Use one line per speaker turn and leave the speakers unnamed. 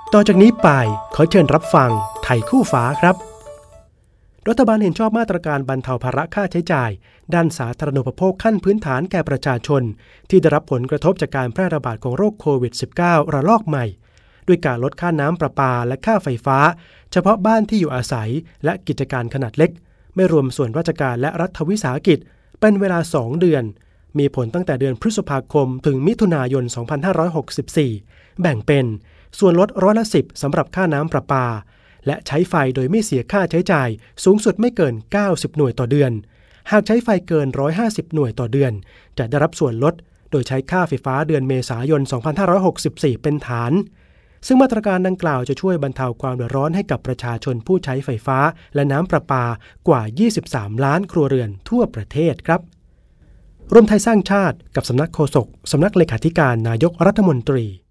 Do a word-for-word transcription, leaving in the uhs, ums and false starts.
ต่อจากนี้ไปขอเชิญรับฟังไทยคู่ฟ้าครับรัฐบาลเห็นชอบมาตรการบรรเทาภาระค่าใช้จ่ายด้านสาธารณูปโภคขั้นพื้นฐานแก่ประชาชนที่ได้รับผลกระทบจากการแพร่ระบาดของโรคโควิด สิบเก้า ระลอกใหม่ด้วยการลดค่าน้ำประปาและค่าไฟฟ้าเฉพาะบ้านที่อยู่อาศัยและกิจการขนาดเล็กไม่รวมส่วนราชการและรัฐวิสาหกิจเป็นเวลาสองเดือนมีผลตั้งแต่เดือนพฤษภาคมถึงมิถุนายน สองพันห้าร้อยหกสิบสี่ แบ่งเป็นส่วนลดร้อยละสิบสำหรับค่าน้ำประปาและใช้ไฟโดยไม่เสียค่าใช้จ่ายสูงสุดไม่เกินเก้าสิบหน่วยต่อเดือนหากใช้ไฟเกินหนึ่งร้อยห้าสิบหน่วยต่อเดือนจะได้รับส่วนลดโดยใช้ค่าไฟฟ้าเดือนเมษายน สองพันห้าร้อยหกสิบสี่ เป็นฐานซึ่งมาตรการดังกล่าวจะช่วยบรรเทาความเดือดร้อนให้กับประชาชนผู้ใช้ไฟฟ้าและน้ำประปากว่ายี่สิบสามล้านครัวเรือนทั่วประเทศครับรวมไทยสร้างชาติกับสำนักโฆษกสำนักเลขาธิการนายกรัฐมนตรี